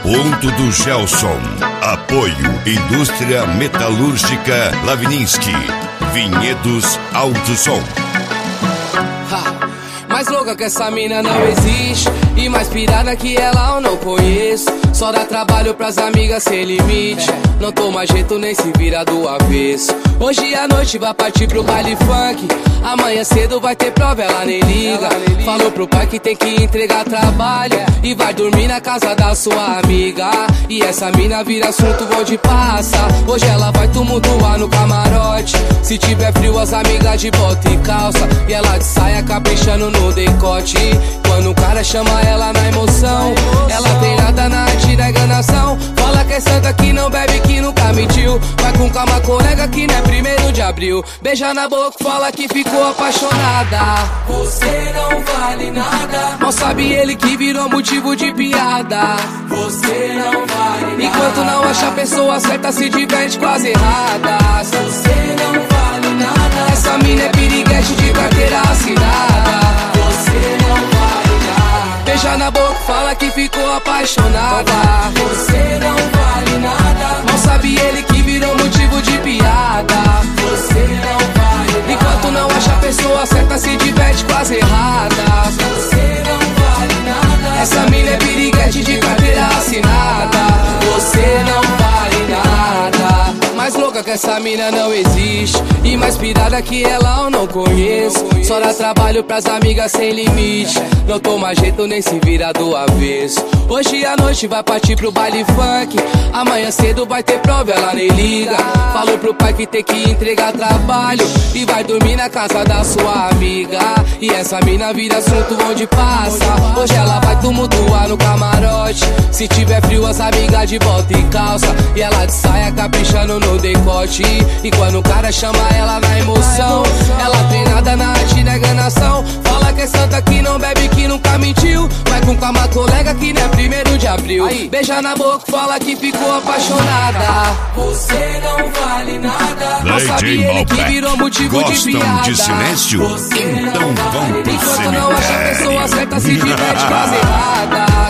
Ponto do Gelson. Apoio Indústria Metalúrgica Lavininsky. Vinhedos Alto Som. Mais louca que essa mina não existe, e mais pirada que ela eu não conheço. Só dá trabalho pras amigas sem limite, não toma jeito nem se vira do avesso. Hoje à noite vai partir pro baile funk, amanhã cedo vai ter prova, ela nem liga. Falou pro pai que tem que entregar trabalho e vai dormir na casa da sua amiga. E essa mina vira assunto onde passa. Hoje ela vai tumultuar no camarote. Se tiver frio as amigas de bota e calça, e ela de saia caprichando no decote. Quando o cara chama ela na emoção, ela tem nada na arte da enganação. Fala que é santa, que não bebe, que nunca mentiu. Vai com calma, colega, que não é 1º de abril. Beija na boca, fala que ficou apaixonada. Você não vale nada. Mal sabe ele que virou motivo de piada. Você não vale nada. Enquanto não acha a pessoa certa, se diverte com as erradas. Você não vale nada. Essa mina é piriguete de carteira assinada. Você não vale nada. Beija na boca, fala que ficou apaixonada. Você não vale nada. Mal sabe ele que virou motivo de piada. Você não vale nada. Enquanto não acha a pessoa certa, se diverte com as erradas. Você não vale nada. Essa mina é piriguete de carteira assinada. Você não vale nada. Mais louca que essa mina não existe, e mais pirada que ela eu não conheço. Só dá trabalho pras amigas sem limite, não toma jeito nem se vira do avesso. Hoje à noite vai partir pro baile funk, amanhã cedo vai ter prova, ela nem liga. Falou pro pai que tem que entregar trabalho e vai dormir na casa da sua amiga. E essa mina vira assunto onde passa. Hoje ela vai tumultuar no camarote. Se tiver frio as amigas de bota e calça, e ela de saia caprichando no decote. E quando o cara chama ela na emoção, ela tem nada na arte da enganação. Fala que é santa, que não bebe, que nunca mentiu. Vai com calma, colega, que não é 1º de abril. Beija na boca, fala que ficou apaixonada. Você não vale nada. Não sabe ele que virou motivo de piada. Gostam de silêncio? Então vão pro Enquanto não acha a cemitério. pessoa certa, se diverte com as erradas.